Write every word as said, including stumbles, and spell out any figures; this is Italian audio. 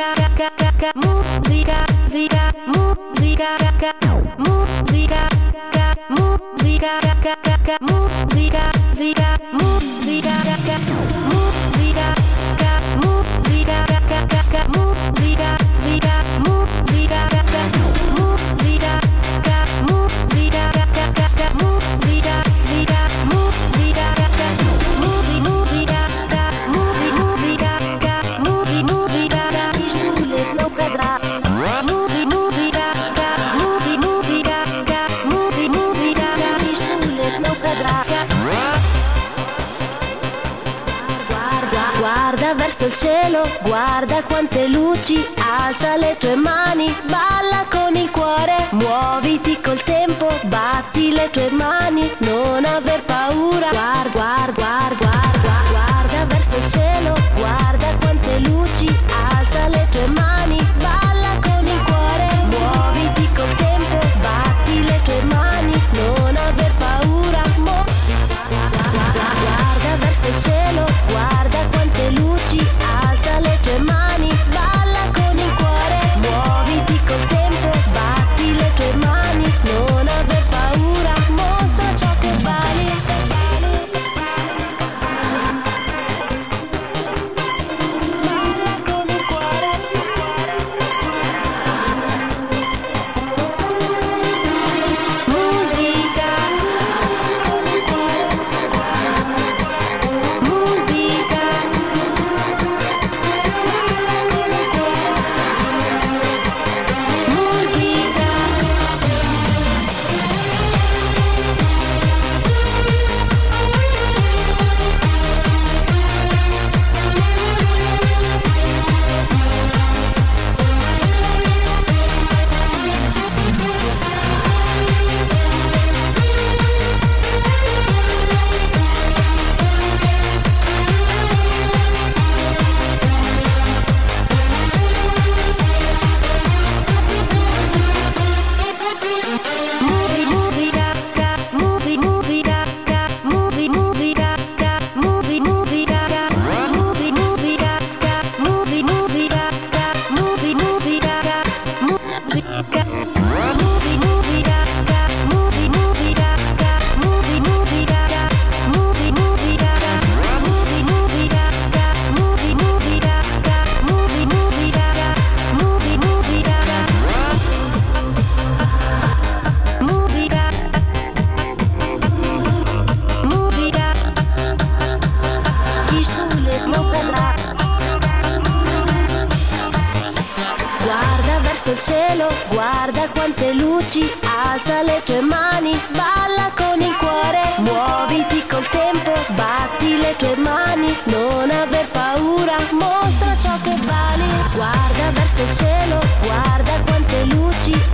musica, ca, ca, ca, musica, musica, musica, ca, musica, ca, musica, ca, ca, ca, musica, musica, musica, ca, ca, musica, ca, musica, ca, ca, ca, ca, musica, musica, musica, ca, ca, musica, ca, musica, ca, ca, ca, ca, musica, musica, musica, ca, ca, muzi, musica, ca, muzi, musica, ca, muzi, musica, ca, isto não quebra. Muzi, musica, ca, muzi, musica, ca, muzi, musica, ca, isto não quebra. Guarda, guarda verso il cielo, guarda quante luci, alza le tue mani, balla con il cuore, muoviti col tempo, batti le tue mani, non aver paura. Guarda, guarda, guarda, guarda, guarda verso il cielo, guarda quante luci, alza le tue mani, balla con il cuore, muoviti col tempo, batti le tue mani, non aver paura. Mo- guarda verso il cielo, guarda quante luci, alza le tue mani, balla con il cuore, muoviti col tempo, batti le tue mani, non aver paura, mostra ciò che vali. Balla con il cuore. Musica. Musica. Musica. Muzi, musica, ca, muzi, musica, ca, muzi, musica, ca, muzi, musica, ca, muzi, musica, ca, muzi, musica, ca, muzi, musica, ca, musica, muzi, musica, ca, muzi, musica, ca, muzi, musica, ca, muzi, musica, ca, muzi, musica, ca, muzi, musica, ca, muzi, musica, ca, muzi, musica, ca. Musica, musica, isto non cadrà. Guarda verso il cielo, guarda quante luci, alza le tue mani, balla con il cuore, muoviti col tempo, batti le tue mani, non aver paura, mostra ciò che vali. Guarda verso il cielo, guarda quante luci,